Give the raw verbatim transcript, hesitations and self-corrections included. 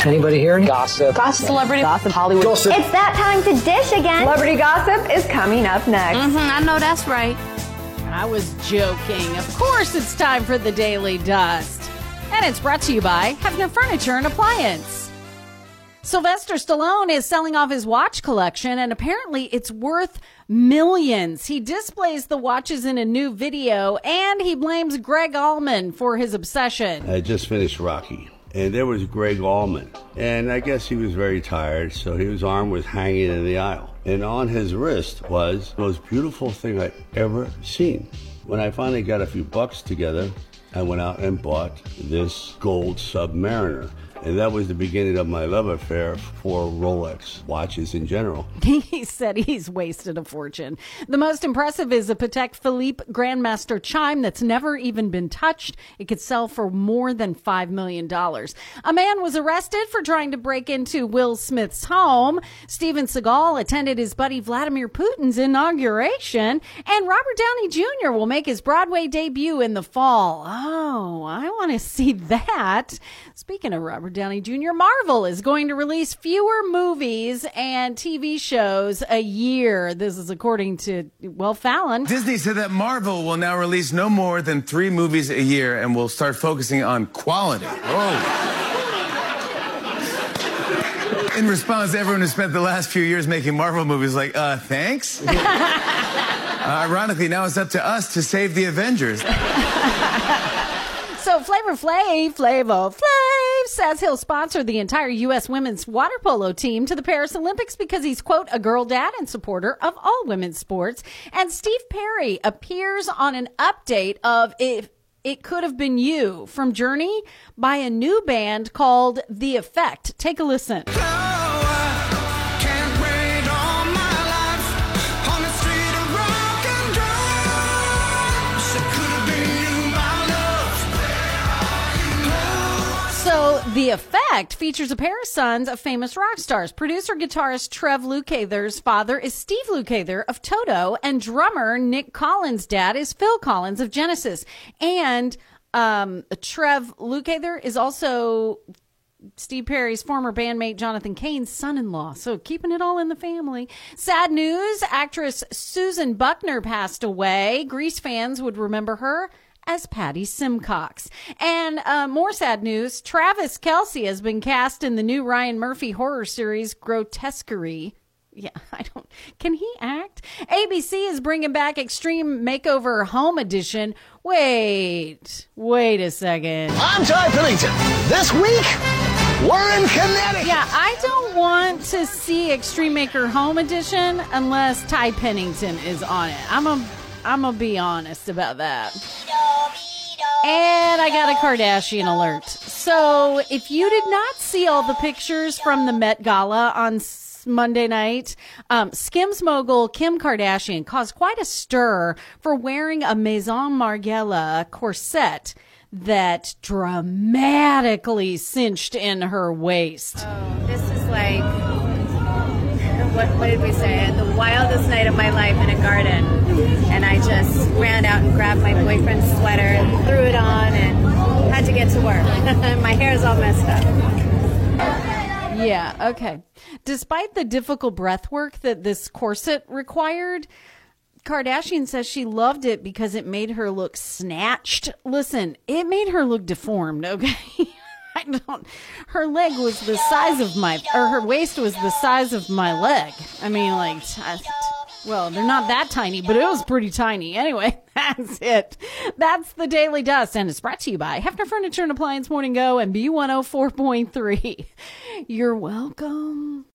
Anybody here? Gossip. Gossip. Celebrity. Gossip. Hollywood. Gossip. It's that time to dish again. Celebrity gossip is coming up next. Mm-hmm, I know that's right. I was joking. Of course it's time for the Daily Dust. And it's brought to you by Hefner Furniture and Appliance. Sylvester Stallone is selling off his watch collection, and apparently it's worth millions. He displays the watches in a new video, and he blames Greg Allman for his obsession. I just finished Rocky, and there was Greg Allman, and I guess he was very tired, so his arm was hanging in the aisle. And on his wrist was the most beautiful thing I'd ever seen. When I finally got a few bucks together, I went out and bought this gold Submariner. And that was the beginning of my love affair for Rolex watches in general. He said he's wasted a fortune. The most impressive is a Patek Philippe Grandmaster chime that's never even been touched. It could sell for more than five million dollars. A man was arrested for trying to break into Will Smith's home. Steven Seagal attended his buddy Vladimir Putin's inauguration. And Robert Downey Junior will make his Broadway debut in the fall. Oh, I want to see that. Speaking of Robert Downey Junior, Marvel is going to release fewer movies and T V shows a year. This is according to, well, Fallon. Disney said that Marvel will now release no more than three movies a year and will start focusing on quality. Oh. In response, everyone who spent the last few years making Marvel movies like, uh, thanks? uh, ironically, now it's up to us to save the Avengers. So Flavor Flav, Flavor Flav says he'll sponsor the entire U S women's water polo team to the Paris Olympics because he's, quote, a girl dad and supporter of all women's sports. And Steve Perry appears on an update of If It Could Have Been You from Journey by a new band called The Effect. Take a listen. So The Effect features a pair of sons of famous rock stars. Producer guitarist Trev Lukather's father is Steve Lukather of Toto, and drummer Nick Collins' dad is Phil Collins of Genesis. And um, Trev Lukather is also Steve Perry's former bandmate Jonathan Cain's son-in-law. So keeping it all in the family. Sad news, actress Susan Buckner passed away. Grease fans would remember her as Patty Simcox. And uh, more sad news, Travis Kelce has been cast in the new Ryan Murphy horror series Grotesquerie. Yeah, I don't... Can he act? A B C is bringing back Extreme Makeover Home Edition. Wait, wait a second. I'm Ty Pennington. This week, we're in Connecticut. Yeah, I don't want to see Extreme Maker Home Edition unless Ty Pennington is on it. I'm a... I'm going to be honest about that. And I got a Kardashian alert. So if you did not see all the pictures from the Met Gala on Monday night, um, Skims mogul Kim Kardashian caused quite a stir for wearing a Maison Margiela corset that dramatically cinched in her waist. Oh, this is like, what, what did we say? The wildest night of my life in a garden. And I just ran out and grabbed my boyfriend's sweater and threw it on and had to get to work. My hair's all messed up. Yeah, okay. Despite the difficult breath work that this corset required, Kardashian says she loved it because it made her look snatched. Listen, it made her look deformed, okay? I don't, her leg was the size of my, or her waist was the size of my leg. I mean, like, I, well, they're not that tiny, but it was pretty tiny. Anyway, that's it. That's the Daily Dust, and it's brought to you by Hefner Furniture and Appliance Morning Go and B one oh four point three. You're welcome.